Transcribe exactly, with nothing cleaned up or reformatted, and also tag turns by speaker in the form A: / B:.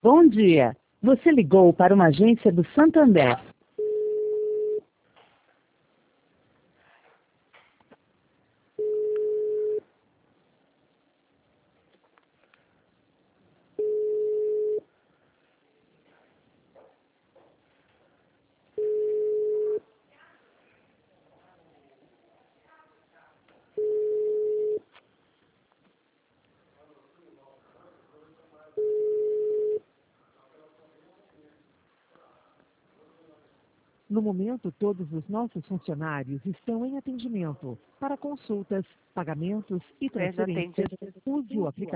A: Bom dia. Você ligou para uma agência do Santander.
B: No momento, todos os nossos funcionários estão em atendimento. Para consultas, pagamentos e transferências, use o aplicativo.